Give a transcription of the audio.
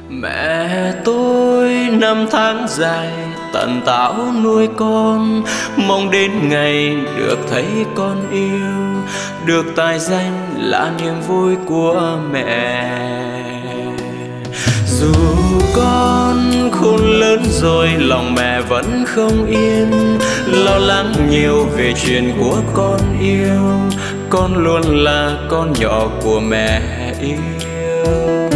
Mẹ tôi năm tháng dài tận tảo nuôi con, mong đến ngày được thấy con yêu, được tài danh là niềm vui của mẹ. Dù con khôn lớn rồi lòng mẹ vẫn không yên, lo lắng nhiều về chuyện của con yêu, con luôn là con nhỏ của mẹ yêu.